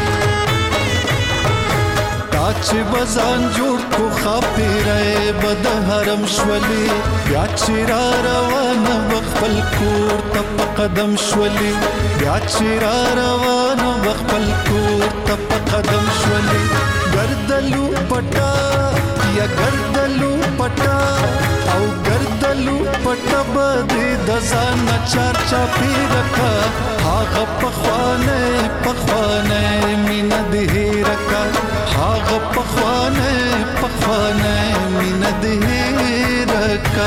چې بزان جوړ کو خاطره بد حرم شولي بیا چې را روان وخپل کور تپ قدم شولي بیا چې را روان وخپل کور تپ قدم شولي ګردلو پټا یا ګردلو پټا او ګردلو پټا بده د ځان چار چا پیرکا هاغه پخوانه پخوانه مين دې رکا هاغه پخوانه پخوانه مين دې رکا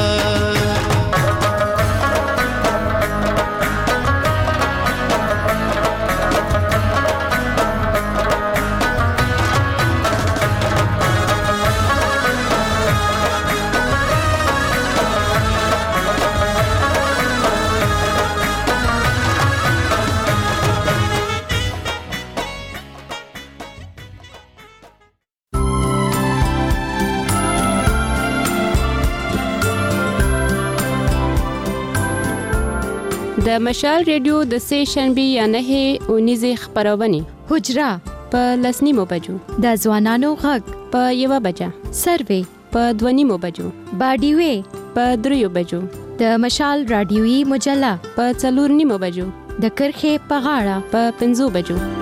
د مشال ریډیو د سه شنبه یا نه اونیزه خبرونه حجرا په لسنیمو بجو د ځوانانو غږ په 1 بجه سروې په 2 بجو باډیوي په 3 بجو د مشال رادیوي مجله په 4 بجو د کرخه په غاړه په 5 بجو